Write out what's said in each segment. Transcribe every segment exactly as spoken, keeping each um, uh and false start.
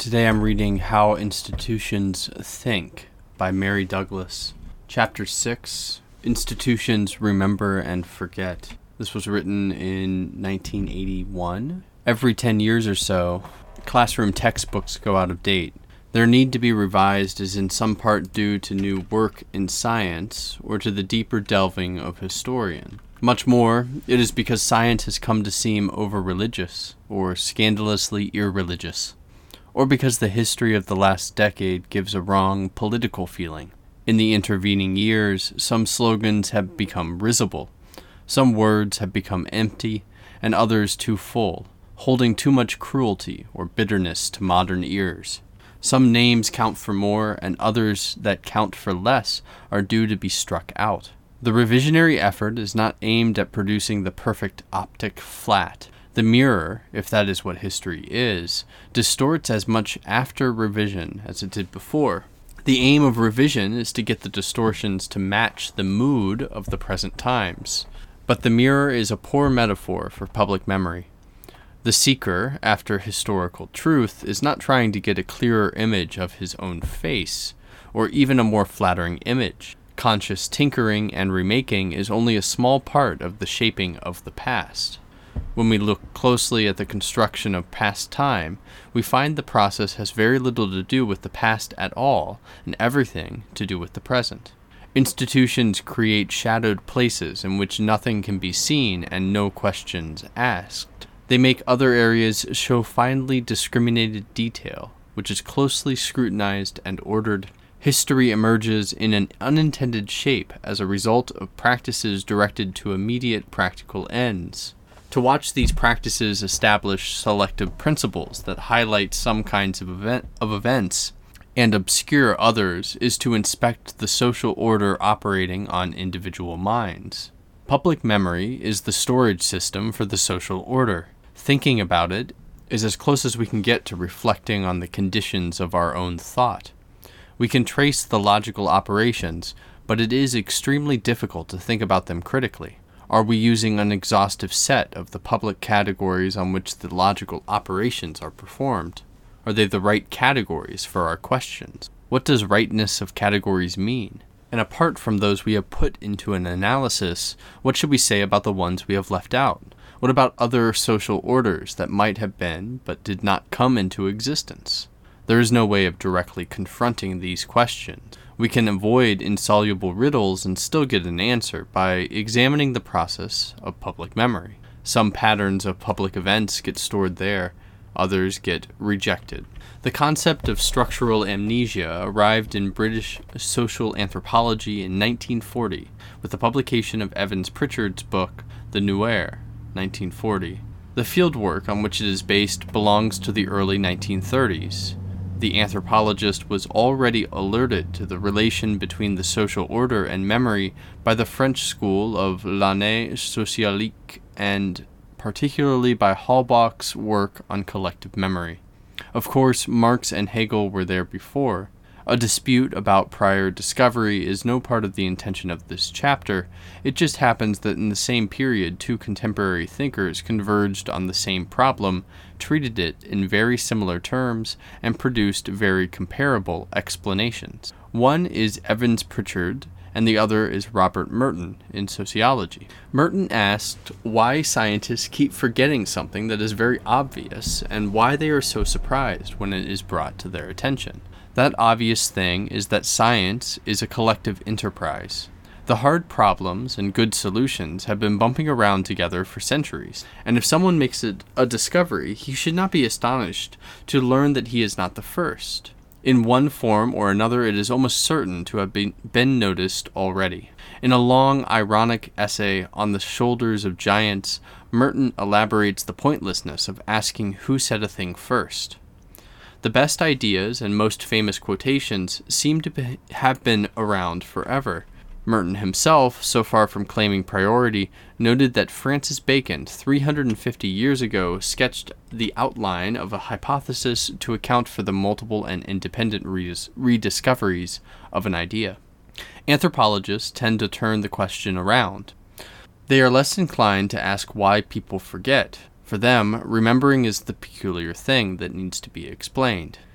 Today I'm reading How Institutions Think by Mary Douglas. Chapter six, Institutions Remember and Forget. This was written in nineteen eighty-one. Every ten years or so, classroom textbooks go out of date. Their need to be revised is in some part due to new work in science or to the deeper delving of historian. Much more, it is because science has come to seem over-religious or scandalously irreligious, or because the history of the last decade gives a wrong political feeling. In the intervening years, some slogans have become risible, some words have become empty, and others too full, holding too much cruelty or bitterness to modern ears. Some names count for more, and others that count for less are due to be struck out. The revisionary effort is not aimed at producing the perfect optic flat. The mirror, if that is what history is, distorts as much after revision as it did before. The aim of revision is to get the distortions to match the mood of the present times. But the mirror is a poor metaphor for public memory. The seeker after historical truth is not trying to get a clearer image of his own face, or even a more flattering image. Conscious tinkering and remaking is only a small part of the shaping of the past. When we look closely at the construction of past time, we find the process has very little to do with the past at all, and everything to do with the present. Institutions create shadowed places in which nothing can be seen and no questions asked. They make other areas show finely discriminated detail, which is closely scrutinized and ordered. History emerges in an unintended shape as a result of practices directed to immediate practical ends. To watch these practices establish selective principles that highlight some kinds of, event, of events and obscure others is to inspect the social order operating on individual minds. Public memory is the storage system for the social order. Thinking about it is as close as we can get to reflecting on the conditions of our own thought. We can trace the logical operations, but it is extremely difficult to think about them critically. Are we using an exhaustive set of the public categories on which the logical operations are performed? Are they the right categories for our questions? What does rightness of categories mean? And apart from those we have put into an analysis, what should we say about the ones we have left out? What about other social orders that might have been but did not come into existence? There is no way of directly confronting these questions. We can avoid insoluble riddles and still get an answer by examining the process of public memory. Some patterns of public events get stored there, others get rejected. The concept of structural amnesia arrived in British social anthropology in nineteen forty with the publication of Evans Pritchard's book, The Nuer, nineteen forty. The fieldwork on which it is based belongs to the early nineteen thirties. The anthropologist was already alerted to the relation between the social order and memory by the French school of l'année socialique and particularly by Halbach's work on collective memory. Of course, Marx and Hegel were there before. A dispute about prior discovery is no part of the intention of this chapter. It just happens that in the same period, two contemporary thinkers converged on the same problem, treated it in very similar terms, and produced very comparable explanations. One is Evans Pritchard, and the other is Robert Merton in sociology. Merton asked why scientists keep forgetting something that is very obvious, and why they are so surprised when it is brought to their attention. That obvious thing is that science is a collective enterprise. The hard problems and good solutions have been bumping around together for centuries, and if someone makes a, a discovery, he should not be astonished to learn that he is not the first. In one form or another, it is almost certain to have been, been noticed already. In a long, ironic essay on the shoulders of giants, Merton elaborates the pointlessness of asking who said a thing first. The best ideas and most famous quotations seem to be, have been around forever. Merton himself, so far from claiming priority, noted that Francis Bacon, three hundred fifty years ago, sketched the outline of a hypothesis to account for the multiple and independent redis- rediscoveries of an idea. Anthropologists tend to turn the question around. They are less inclined to ask why people forget. For them, remembering is the peculiar thing that needs to be explained.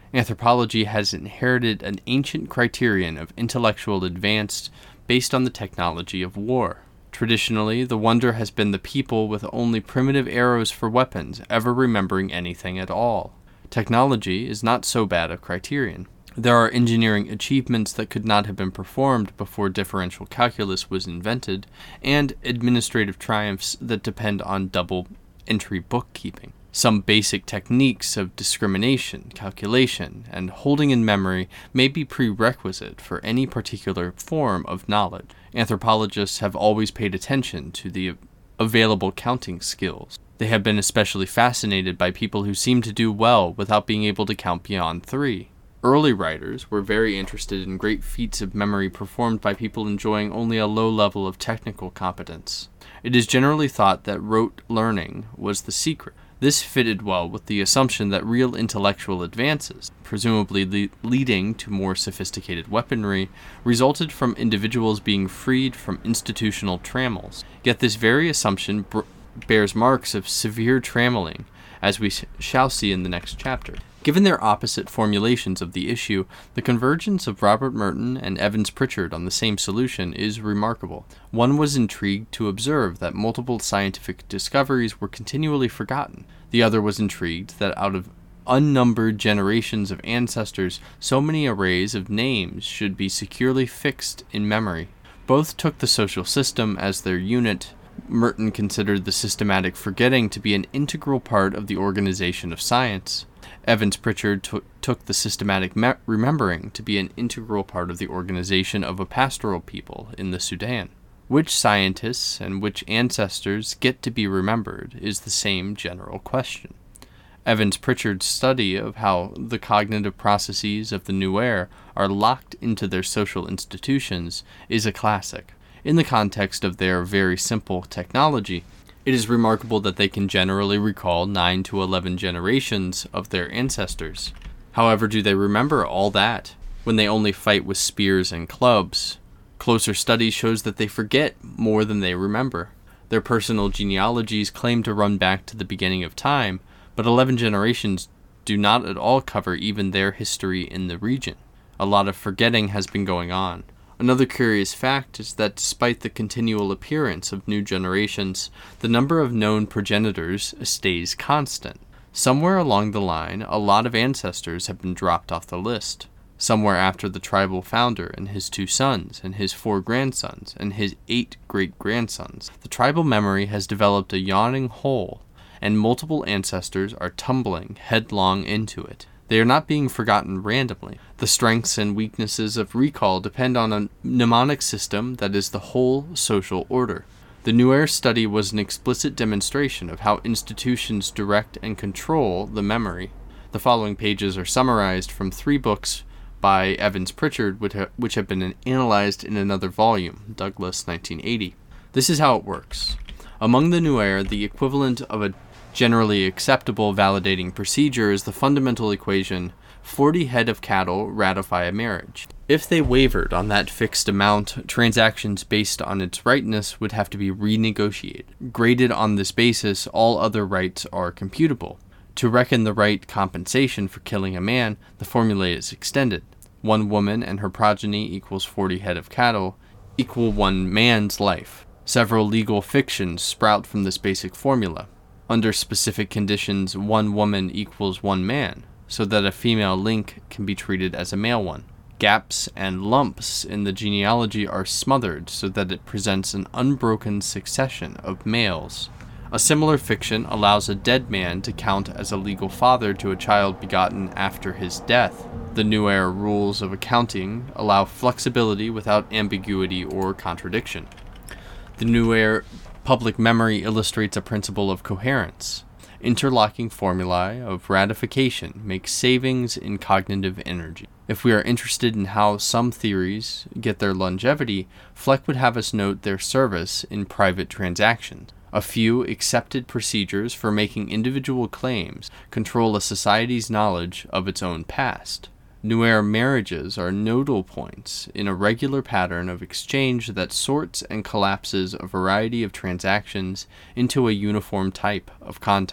Anthropology has inherited an ancient criterion of intellectual advance based on the technology of war. Traditionally, the wonder has been the people with only primitive arrows for weapons ever remembering anything at all. Technology is not so bad a criterion. There are engineering achievements that could not have been performed before differential calculus was invented, and administrative triumphs that depend on double entry bookkeeping. Some basic techniques of discrimination, calculation, and holding in memory may be prerequisite for any particular form of knowledge. Anthropologists have always paid attention to the available counting skills. They have been especially fascinated by people who seem to do well without being able to count beyond three. Early writers were very interested in great feats of memory performed by people enjoying only a low level of technical competence. It is generally thought that rote learning was the secret. This fitted well with the assumption that real intellectual advances, presumably le- leading to more sophisticated weaponry, resulted from individuals being freed from institutional trammels. Yet this very assumption br- bears marks of severe trammeling, as we sh- shall see in the next chapter. Given their opposite formulations of the issue, the convergence of Robert Merton and Evans Pritchard on the same solution is remarkable. One was intrigued to observe that multiple scientific discoveries were continually forgotten. The other was intrigued that out of unnumbered generations of ancestors, so many arrays of names should be securely fixed in memory. Both took the social system as their unit. Merton considered the systematic forgetting to be an integral part of the organization of science. Evans Pritchard t- took the systematic me- remembering to be an integral part of the organization of a pastoral people in the Sudan. Which scientists and which ancestors get to be remembered is the same general question. Evans Pritchard's study of how the cognitive processes of the Nuer are locked into their social institutions is a classic. In the context of their very simple technology, it is remarkable that they can generally recall nine to eleven generations of their ancestors. However, do they remember all that when they only fight with spears and clubs? Closer study shows that they forget more than they remember. Their personal genealogies claim to run back to the beginning of time, but eleven generations do not at all cover even their history in the region. A lot of forgetting has been going on. Another curious fact is that despite the continual appearance of new generations, the number of known progenitors stays constant. Somewhere along the line, a lot of ancestors have been dropped off the list. Somewhere after the tribal founder and his two sons, and his four grandsons, and his eight great-grandsons, the tribal memory has developed a yawning hole, and multiple ancestors are tumbling headlong into it. They are not being forgotten randomly. The strengths and weaknesses of recall depend on a mnemonic system that is the whole social order. The Nuer study was an explicit demonstration of how institutions direct and control the memory. The following pages are summarized from three books by Evans Pritchard, which have been analyzed in another volume, Douglas, nineteen eighty. This is how it works. Among the Nuer, the equivalent of a generally acceptable validating procedure is the fundamental equation, forty head of cattle ratify a marriage. If they wavered on that fixed amount, transactions based on its rightness would have to be renegotiated. Graded on this basis, all other rights are computable. To reckon the right compensation for killing a man, the formula is extended. One woman and her progeny equals forty head of cattle, equal one man's life. Several legal fictions sprout from this basic formula. Under specific conditions, one woman equals one man, so that a female link can be treated as a male one. Gaps and lumps in the genealogy are smothered so that it presents an unbroken succession of males. A similar fiction allows a dead man to count as a legal father to a child begotten after his death. The Nuer rules of accounting allow flexibility without ambiguity or contradiction. The Nuer public memory illustrates a principle of coherence. Interlocking formulae of ratification make savings in cognitive energy. If we are interested in how some theories get their longevity, Fleck would have us note their service in private transactions. A few accepted procedures for making individual claims control a society's knowledge of its own past. Nuer marriages are nodal points in a regular pattern of exchange that sorts and collapses a variety of transactions into a uniform type of contact.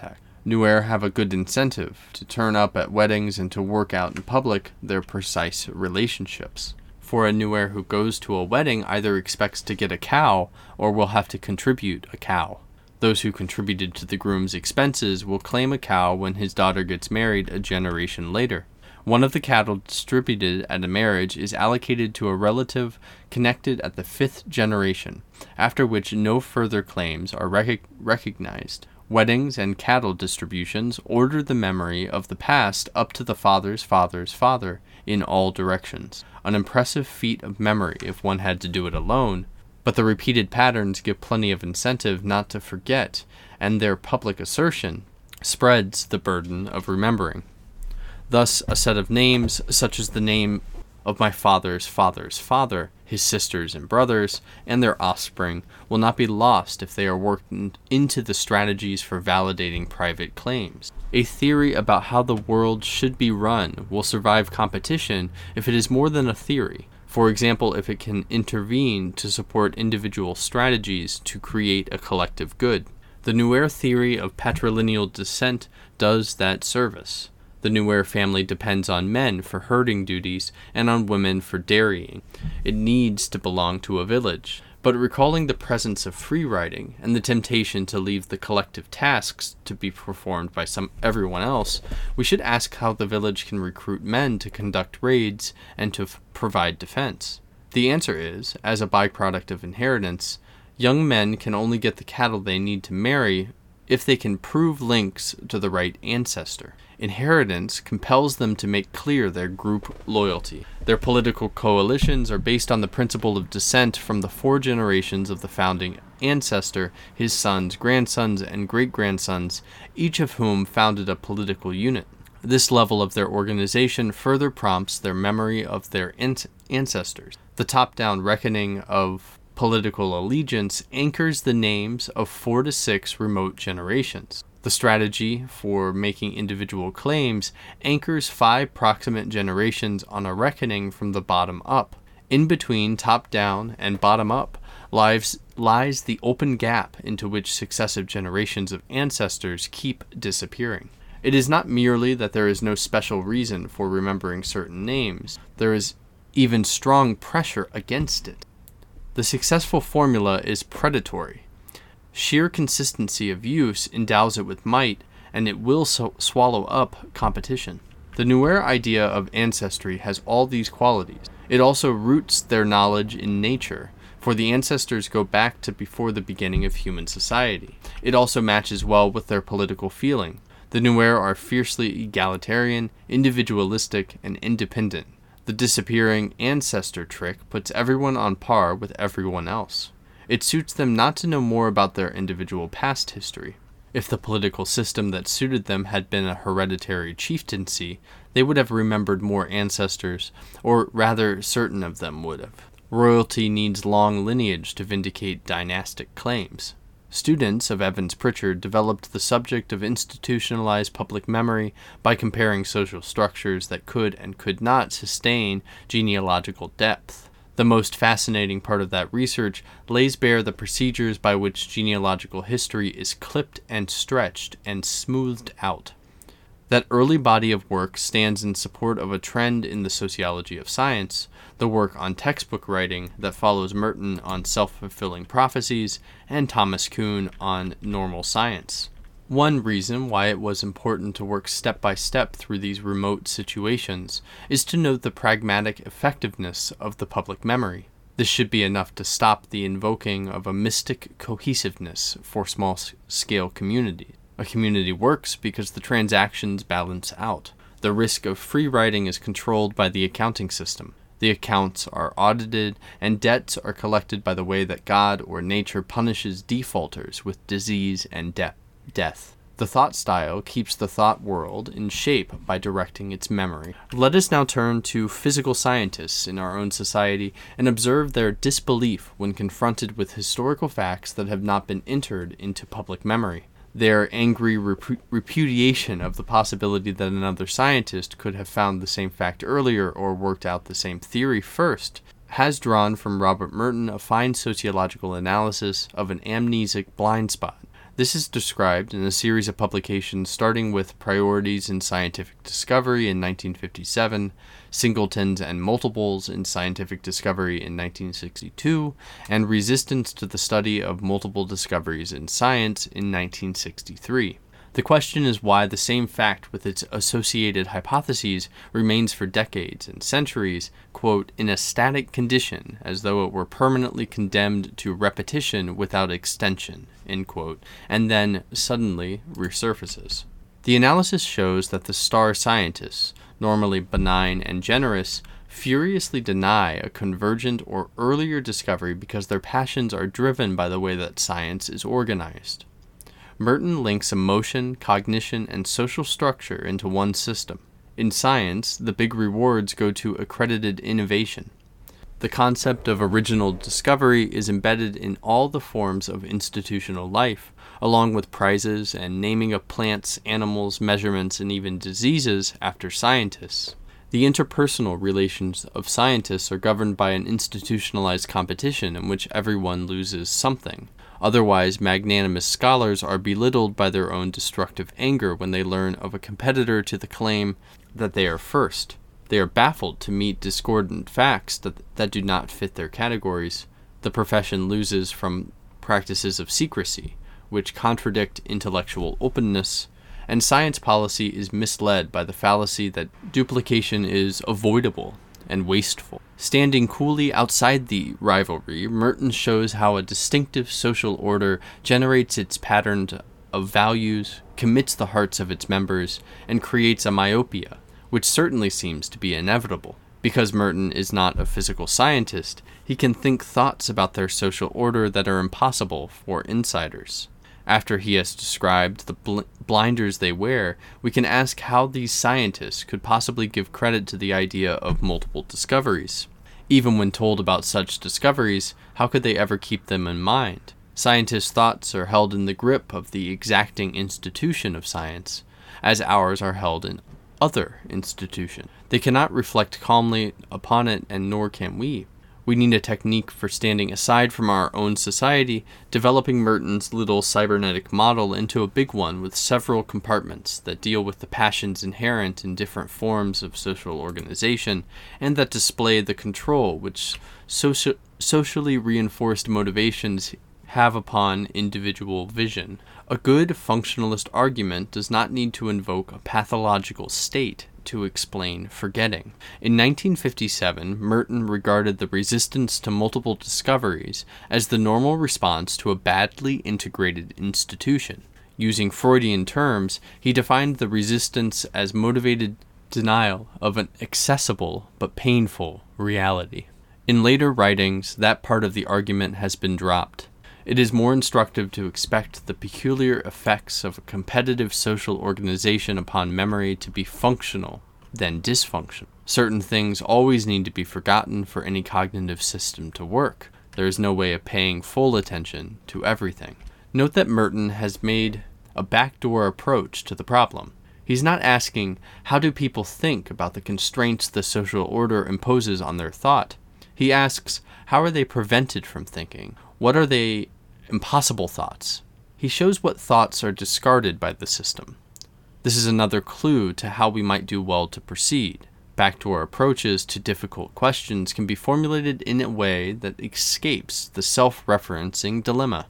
Nuer have a good incentive to turn up at weddings and to work out in public their precise relationships. For a Nuer who goes to a wedding either expects to get a cow or will have to contribute a cow. Those who contributed to the groom's expenses will claim a cow when his daughter gets married a generation later. One of the cattle distributed at a marriage is allocated to a relative connected at the fifth generation, after which no further claims are rec- recognized. Weddings and cattle distributions order the memory of the past up to the father's father's father in all directions. An impressive feat of memory if one had to do it alone, but the repeated patterns give plenty of incentive not to forget, and their public assertion spreads the burden of remembering. Thus, a set of names, such as the name of my father's father's father, his sisters and brothers, and their offspring, will not be lost if they are worked into the strategies for validating private claims. A theory about how the world should be run will survive competition if it is more than a theory. For example, if it can intervene to support individual strategies to create a collective good. The Nuer theory of patrilineal descent does that service. The Nuer family depends on men for herding duties and on women for dairying. It needs to belong to a village. But recalling the presence of free riding and the temptation to leave the collective tasks to be performed by some everyone else, we should ask how the village can recruit men to conduct raids and to f- provide defense. The answer is, as a byproduct of inheritance, young men can only get the cattle they need to marry if they can prove links to the right ancestor. Inheritance compels them to make clear their group loyalty. Their political coalitions are based on the principle of descent from the four generations of the founding ancestor, his sons, grandsons, and great-grandsons, each of whom founded a political unit. This level of their organization further prompts their memory of their ancestors. The top-down reckoning of political allegiance anchors the names of four to six remote generations. The strategy for making individual claims anchors five proximate generations on a reckoning from the bottom up. In between top-down and bottom-up lies, lies the open gap into which successive generations of ancestors keep disappearing. It is not merely that there is no special reason for remembering certain names. There is even strong pressure against it. The successful formula is predatory. Sheer consistency of use endows it with might, and it will so swallow up competition. The Nuer idea of ancestry has all these qualities. It also roots their knowledge in nature, for the ancestors go back to before the beginning of human society. It also matches well with their political feeling. The Nuer are fiercely egalitarian, individualistic, and independent. The disappearing ancestor trick puts everyone on par with everyone else. It suits them not to know more about their individual past history. If the political system that suited them had been a hereditary chieftaincy, they would have remembered more ancestors, or rather certain of them would have. Royalty needs long lineage to vindicate dynastic claims. Students of Evans Pritchard developed the subject of institutionalized public memory by comparing social structures that could and could not sustain genealogical depth. The most fascinating part of that research lays bare the procedures by which genealogical history is clipped and stretched and smoothed out. That early body of work stands in support of a trend in the sociology of science, the work on textbook writing that follows Merton on self-fulfilling prophecies and Thomas Kuhn on normal science. One reason why it was important to work step by step through these remote situations is to note the pragmatic effectiveness of the public memory. This should be enough to stop the invoking of a mystic cohesiveness for small-scale communities. A community works because the transactions balance out. The risk of free riding is controlled by the accounting system. The accounts are audited, and debts are collected by the way that God or nature punishes defaulters with disease and de- death. The thought style keeps the thought world in shape by directing its memory. Let us now turn to physical scientists in our own society and observe their disbelief when confronted with historical facts that have not been entered into public memory. Their angry repu- repudiation of the possibility that another scientist could have found the same fact earlier or worked out the same theory first has drawn from Robert Merton a fine sociological analysis of an amnesic blind spot. This is described in a series of publications starting with Priorities in Scientific Discovery in nineteen fifty-seven, Singletons and Multiples in Scientific Discovery in nineteen sixty-two, and Resistance to the Study of Multiple Discoveries in Science in nineteen sixty-three. The question is why the same fact with its associated hypotheses remains for decades and centuries, quote, in a static condition, as though it were permanently condemned to repetition without extension, end quote, and then suddenly resurfaces. The analysis shows that the star scientists, normally benign and generous, furiously deny a convergent or earlier discovery because their passions are driven by the way that science is organized. Merton links emotion, cognition, and social structure into one system. In science, the big rewards go to accredited innovation. The concept of original discovery is embedded in all the forms of institutional life, along with prizes and naming of plants, animals, measurements, and even diseases after scientists. The interpersonal relations of scientists are governed by an institutionalized competition in which everyone loses something. Otherwise, magnanimous scholars are belittled by their own destructive anger when they learn of a competitor to the claim that they are first. They are baffled to meet discordant facts that, that do not fit their categories. The profession loses from practices of secrecy, which contradict intellectual openness, and science policy is misled by the fallacy that duplication is avoidable and wasteful. Standing coolly outside the rivalry, Merton shows how a distinctive social order generates its pattern of values, commits the hearts of its members, and creates a myopia, which certainly seems to be inevitable. Because Merton is not a physical scientist, he can think thoughts about their social order that are impossible for insiders. After he has described the bl- blinders they wear, we can ask how these scientists could possibly give credit to the idea of multiple discoveries. Even when told about such discoveries, how could they ever keep them in mind? Scientists' thoughts are held in the grip of the exacting institution of science, as ours are held in other institutions. They cannot reflect calmly upon it, and nor can we. We need a technique for standing aside from our own society, developing Merton's little cybernetic model into a big one with several compartments that deal with the passions inherent in different forms of social organization, and that display the control which soci- socially reinforced motivations have upon individual vision. A good functionalist argument does not need to invoke a pathological state to explain forgetting. In nineteen fifty-seven, Merton regarded the resistance to multiple discoveries as the normal response to a badly integrated institution. Using Freudian terms, he defined the resistance as motivated denial of an accessible but painful reality. In later writings, that part of the argument has been dropped. It is more instructive to expect the peculiar effects of a competitive social organization upon memory to be functional than dysfunctional. Certain things always need to be forgotten for any cognitive system to work. There is no way of paying full attention to everything. Note that Merton has made a backdoor approach to the problem. He's not asking, how do people think about the constraints the social order imposes on their thought? He asks, how are they prevented from thinking? What are they impossible thoughts? He shows what thoughts are discarded by the system. This is another clue to how we might do well to proceed. Backdoor approaches to difficult questions can be formulated in a way that escapes the self-referencing dilemma.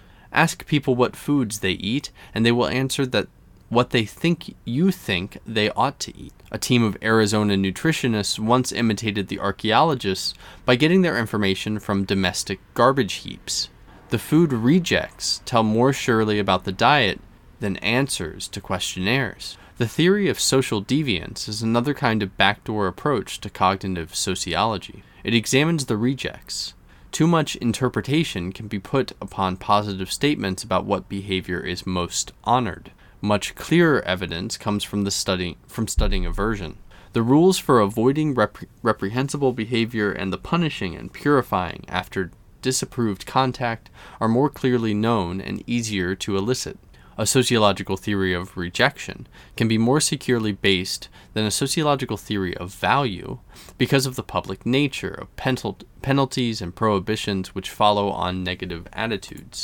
Ask people what foods they eat, and they will answer that what they think you think they ought to eat. A team of Arizona nutritionists once imitated the archaeologists by getting their information from domestic garbage heaps. The food rejects tell more surely about the diet than answers to questionnaires. The theory of social deviance is another kind of backdoor approach to cognitive sociology. It examines the rejects. Too much interpretation can be put upon positive statements about what behavior is most honored. Much clearer evidence comes from the study from studying aversion. The rules for avoiding rep- reprehensible behavior and the punishing and purifying after disapproved contact are more clearly known and easier to elicit. A sociological theory of rejection can be more securely based than a sociological theory of value because of the public nature of penal- penalties and prohibitions which follow on negative attitudes.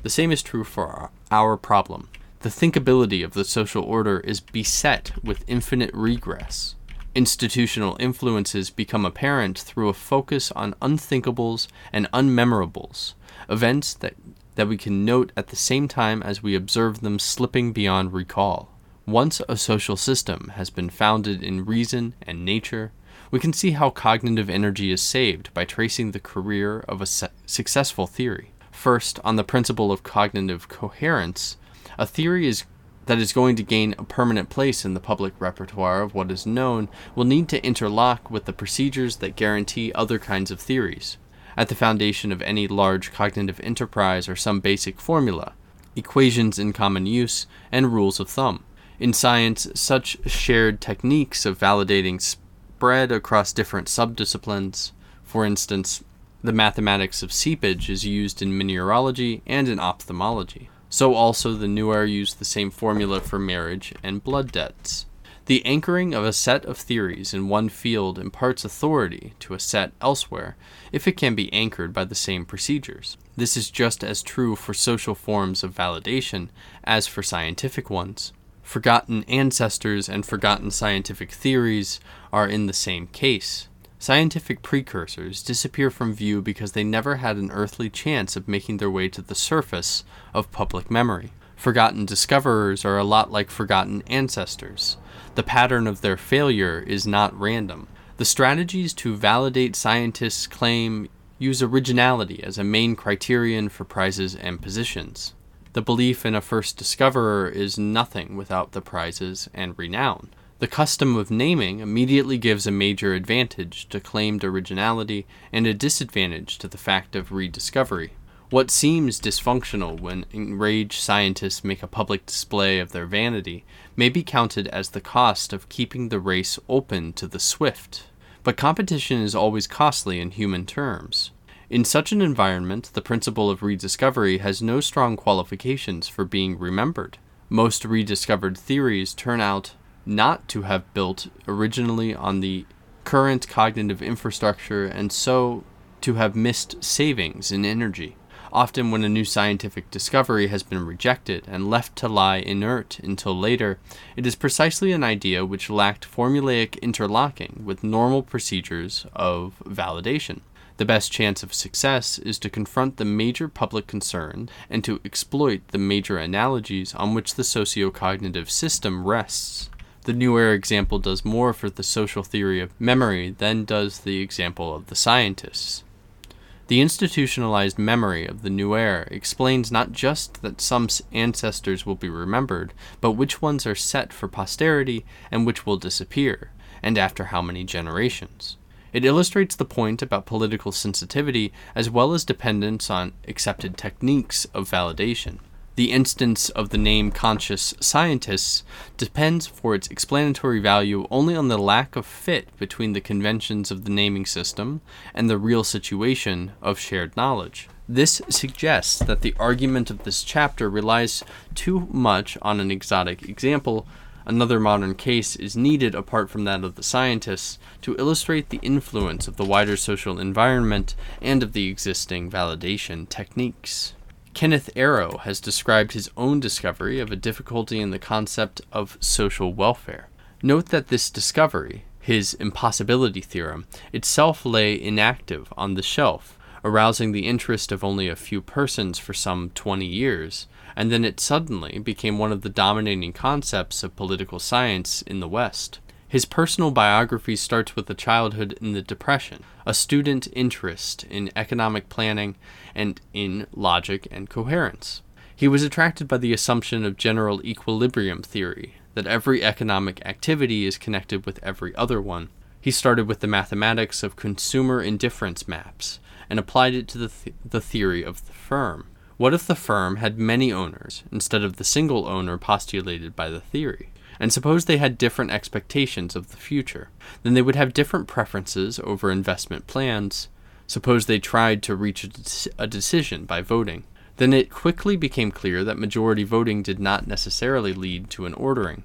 The same is true for our, our problem. The thinkability of the social order is beset with infinite regress. Institutional influences become apparent through a focus on unthinkables and unmemorables, events that, that we can note at the same time as we observe them slipping beyond recall. Once a social system has been founded in reason and nature, we can see how cognitive energy is saved by tracing the career of a su- successful theory. First, on the principle of cognitive coherence, a theory is that is going to gain a permanent place in the public repertoire of what is known will need to interlock with the procedures that guarantee other kinds of theories. At the foundation of any large cognitive enterprise are some basic formula, equations in common use, and rules of thumb. In science, such shared techniques of validating spread across different subdisciplines. For instance, the mathematics of seepage is used in mineralogy and in ophthalmology. So also the Nuer used the same formula for marriage and blood debts. The anchoring of a set of theories in one field imparts authority to a set elsewhere, if it can be anchored by the same procedures. This is just as true for social forms of validation as for scientific ones. Forgotten ancestors and forgotten scientific theories are in the same case. Scientific precursors disappear from view because they never had an earthly chance of making their way to the surface of public memory. Forgotten discoverers are a lot like forgotten ancestors. The pattern of their failure is not random. The strategies to validate scientists' claim use originality as a main criterion for prizes and positions. The belief in a first discoverer is nothing without the prizes and renown. The custom of naming immediately gives a major advantage to claimed originality and a disadvantage to the fact of rediscovery. What seems dysfunctional when enraged scientists make a public display of their vanity may be counted as the cost of keeping the race open to the swift. But competition is always costly in human terms. In such an environment, the principle of rediscovery has no strong qualifications for being remembered. Most rediscovered theories turn out not to have built originally on the current cognitive infrastructure and so to have missed savings in energy. Often when a new scientific discovery has been rejected and left to lie inert until later, it is precisely an idea which lacked formulaic interlocking with normal procedures of validation. The best chance of success is to confront the major public concern and to exploit the major analogies on which the socio-cognitive system rests. The Nuer example does more for the social theory of memory than does the example of the scientists. The institutionalized memory of the Nuer explains not just that some ancestors will be remembered, but which ones are set for posterity and which will disappear, and after how many generations. It illustrates the point about political sensitivity as well as dependence on accepted techniques of validation. The instance of the name conscious scientists depends for its explanatory value only on the lack of fit between the conventions of the naming system and the real situation of shared knowledge. This suggests that the argument of this chapter relies too much on an exotic example. Another modern case is needed apart from that of the scientists to illustrate the influence of the wider social environment and of the existing validation techniques. Kenneth Arrow has described his own discovery of a difficulty in the concept of social welfare. Note that this discovery, his impossibility theorem, itself lay inactive on the shelf, arousing the interest of only a few persons for some twenty years, and then it suddenly became one of the dominating concepts of political science in the West. His personal biography starts with a childhood in the Depression, a student interest in economic planning, and in logic and coherence. He was attracted by the assumption of general equilibrium theory, that every economic activity is connected with every other one. He started with the mathematics of consumer indifference maps, and applied it to the, th- the theory of the firm. What if the firm had many owners, instead of the single owner postulated by the theory? And suppose they had different expectations of the future. Then they would have different preferences over investment plans. Suppose they tried to reach a, de- a decision by voting. Then it quickly became clear that majority voting did not necessarily lead to an ordering.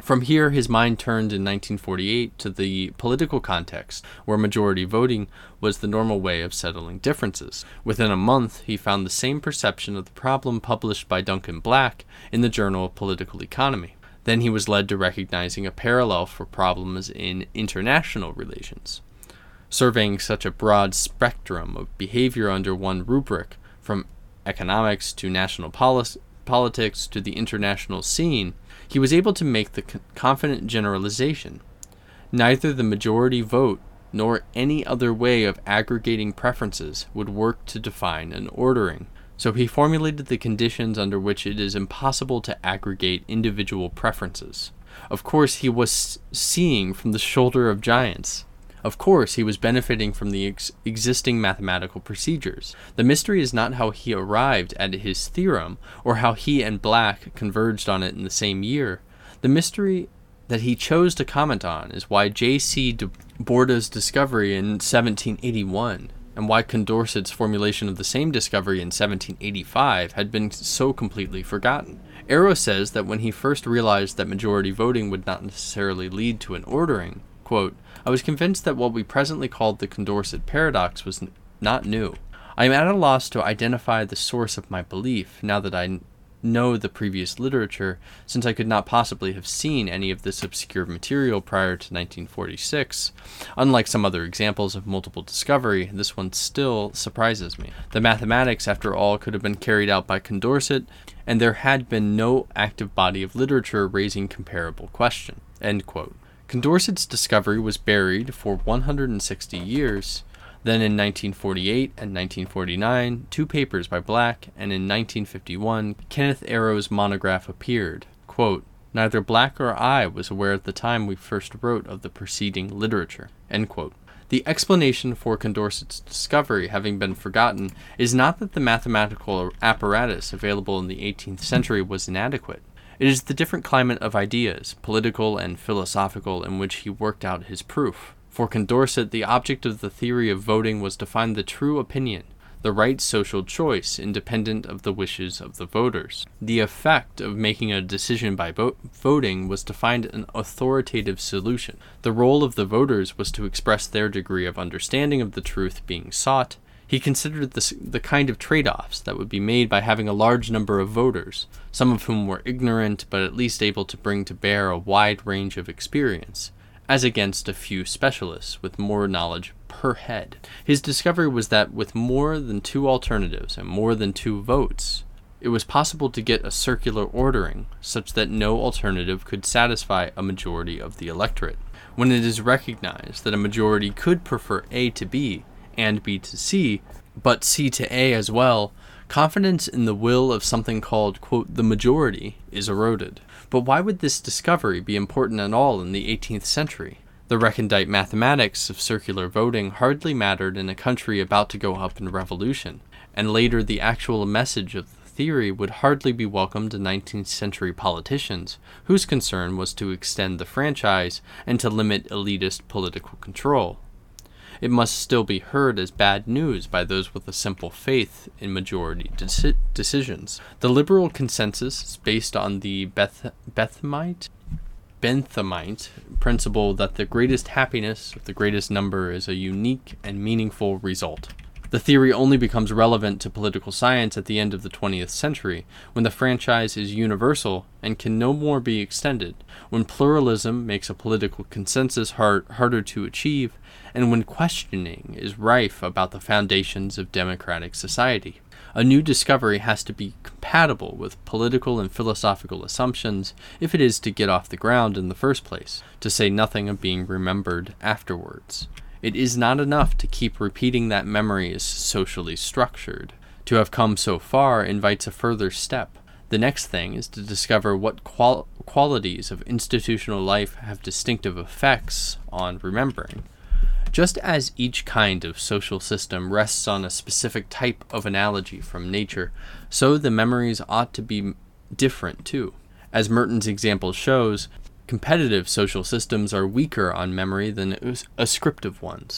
From here, his mind turned in nineteen forty-eight to the political context, where majority voting was the normal way of settling differences. Within a month, he found the same perception of the problem published by Duncan Black in the Journal of Political Economy. Then he was led to recognizing a parallel for problems in international relations. Surveying such a broad spectrum of behavior under one rubric, from economics to national poli- politics to the international scene, he was able to make the confident generalization: neither the majority vote nor any other way of aggregating preferences would work to define an ordering. So he formulated the conditions under which it is impossible to aggregate individual preferences. Of course, he was seeing from the shoulder of giants. Of course, he was benefiting from the ex- existing mathematical procedures. The mystery is not how he arrived at his theorem, or how he and Black converged on it in the same year. The mystery that he chose to comment on is why J C de Borda's discovery in seventeen eighty-one, and why Condorcet's formulation of the same discovery in seventeen eighty-five had been so completely forgotten. Arrow says that when he first realized that majority voting would not necessarily lead to an ordering, quote, "I was convinced that what we presently called the Condorcet paradox was n- not new. I am at a loss to identify the source of my belief, now that I n- know the previous literature, since I could not possibly have seen any of this obscure material prior to nineteen forty-six. Unlike some other examples of multiple discovery, this one still surprises me. The mathematics, after all, could have been carried out by Condorcet, and there had been no active body of literature raising comparable question." End quote. Condorcet's discovery was buried for one hundred sixty years. Then in nineteen forty-eight and nineteen forty-nine, two papers by Black, and in nineteen fifty-one, Kenneth Arrow's monograph appeared. Quote, "Neither Black or I was aware at the time we first wrote of the preceding literature." End quote. The explanation for Condorcet's discovery having been forgotten is not that the mathematical apparatus available in the eighteenth century was inadequate. It is the different climate of ideas, political and philosophical, in which he worked out his proof. For Condorcet, the object of the theory of voting was to find the true opinion, the right social choice, independent of the wishes of the voters. The effect of making a decision by vo- voting was to find an authoritative solution. The role of the voters was to express their degree of understanding of the truth being sought. He considered this, the kind of trade-offs that would be made by having a large number of voters, some of whom were ignorant but at least able to bring to bear a wide range of experience, as against a few specialists with more knowledge per head. His discovery was that with more than two alternatives and more than two votes, it was possible to get a circular ordering such that no alternative could satisfy a majority of the electorate. When it is recognized that a majority could prefer A to B, and B to C, but C to A as well, confidence in the will of something called, quote, the majority is eroded. But why would this discovery be important at all in the eighteenth century? The recondite mathematics of circular voting hardly mattered in a country about to go up in revolution, and later the actual message of the theory would hardly be welcome to nineteenth century politicians, whose concern was to extend the franchise and to limit elitist political control. It must still be heard as bad news by those with a simple faith in majority deci- decisions. The liberal consensus is based on the Beth- Benthamite, Benthamite principle that the greatest happiness of the greatest number is a unique and meaningful result. The theory only becomes relevant to political science at the end of the twentieth century, when the franchise is universal and can no more be extended, when pluralism makes a political consensus hard, harder to achieve, and when questioning is rife about the foundations of democratic society. A new discovery has to be compatible with political and philosophical assumptions if it is to get off the ground in the first place, to say nothing of being remembered afterwards. It is not enough to keep repeating that memory is socially structured. To have come so far invites a further step. The next thing is to discover what qual- qualities of institutional life have distinctive effects on remembering. Just as each kind of social system rests on a specific type of analogy from nature, so the memories ought to be different too. As Merton's example shows, competitive social systems are weaker on memory than ascriptive ones.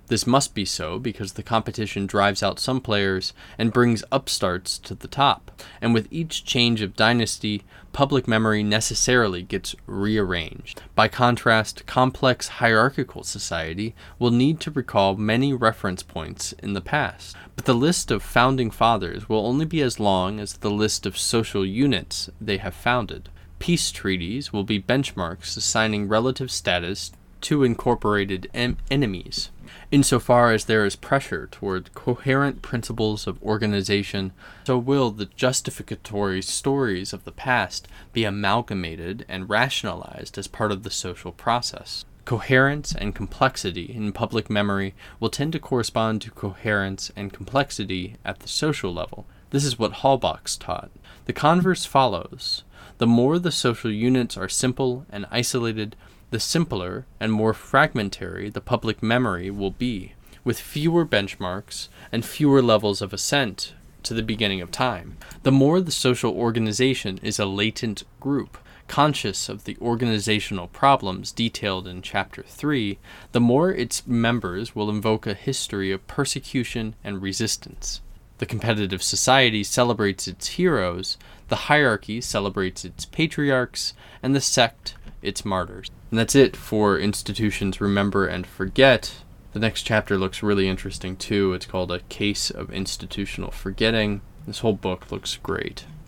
This must be so because the competition drives out some players and brings upstarts to the top, and with each change of dynasty, public memory necessarily gets rearranged. By contrast, complex hierarchical society will need to recall many reference points in the past, but the list of founding fathers will only be as long as the list of social units they have founded. Peace treaties will be benchmarks assigning relative status to incorporated em- enemies. Insofar as there is pressure toward coherent principles of organization, so will the justificatory stories of the past be amalgamated and rationalized as part of the social process. Coherence and complexity in public memory will tend to correspond to coherence and complexity at the social level. This is what Halbach's taught. The converse follows. The more the social units are simple and isolated, the simpler and more fragmentary the public memory will be, with fewer benchmarks and fewer levels of ascent to the beginning of time. The more the social organization is a latent group, conscious of the organizational problems detailed in Chapter three, the more its members will invoke a history of persecution and resistance. The competitive society celebrates its heroes, the hierarchy celebrates its patriarchs, and the sect its martyrs. And that's it for Institutions Remember and Forget. The next chapter looks really interesting too. It's called A Case of Institutional Forgetting. This whole book looks great.